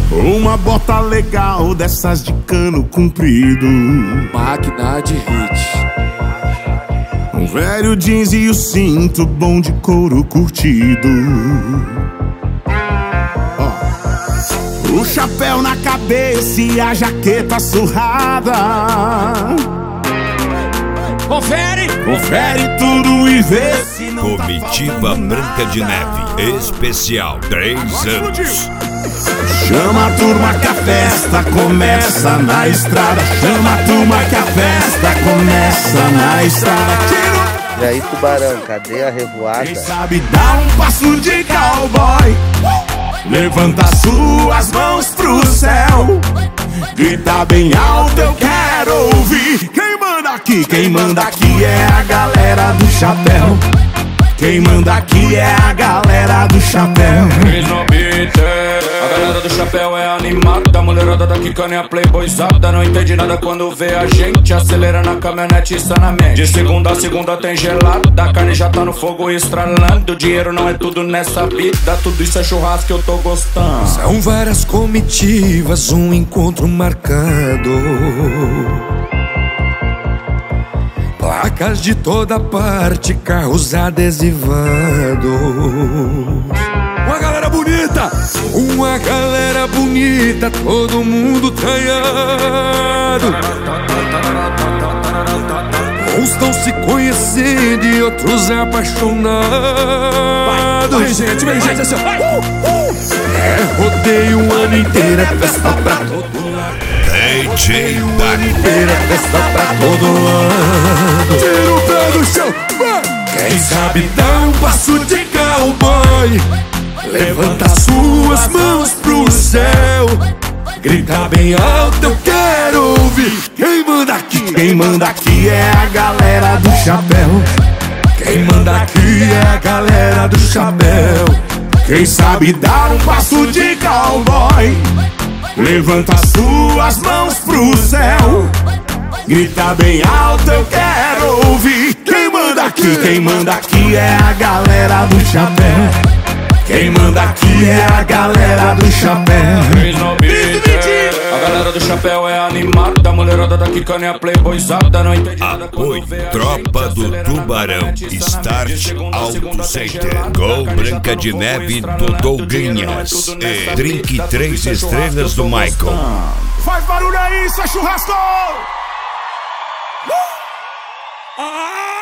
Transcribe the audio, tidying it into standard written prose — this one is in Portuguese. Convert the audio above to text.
Uma bota legal dessas de cano comprido, máquina de hit. Um velho jeans e o cinto bom de couro curtido. O chapéu na cabeça e a jaqueta surrada. Confere! Confere tudo e vê se não Comitiva Branca de Neve Especial 3 anos. Chama a turma que a festa começa na estrada. Chama a turma que a festa começa na estrada. E aí, Tubarão, cadê a revoada? Quem sabe dá um passo de cowboy, levanta suas mãos pro céu, grita bem alto, eu quero ouvir. Quem manda aqui é a galera do chapéu. Quem manda aqui é a galera do chapéu. A galera do chapéu é animada, a mulherada daqui caninha playboyzada. Não entende nada quando vê a gente, acelera na caminhonete e sanamente. De segunda a segunda tem gelada, a carne já tá no fogo estralando. Dinheiro não é tudo nessa vida, tudo isso é churrasco que eu tô gostando. São várias comitivas, um encontro marcado, placas de toda parte, carros adesivados. Uma galera bonita, todo mundo traiado. Uns estão se conhecendo e outros apaixonados. Vem gente, assim. É rodeio o ano inteiro, é festa pra todo lado. DJ Dark, Festa pra todo lado. Tira o pé do chão. Quem sabe dá um passo de cowboy, levanta suas mãos pro céu, grita bem alto, eu quero ouvir. Quem manda aqui é a galera do chapéu. Quem manda aqui é a galera do chapéu. Quem sabe dar um passo de cowboy, levanta suas mãos pro céu, grita bem alto, eu quero ouvir. Quem manda aqui é a galera do chapéu. Quem manda aqui é a galera do chapéu. A galera do chapéu é animada, a mulherada daqui caninha playboyzada. Não entende nada apoio quando vê a Tropa gente, do acelera na Tubarão, caminhonete e Start sanamente. Auto Center, Gol Branca de Neve do Douglinhas e Drink 3 estrelas do Michael. Faz barulho aí, isso é churrasco!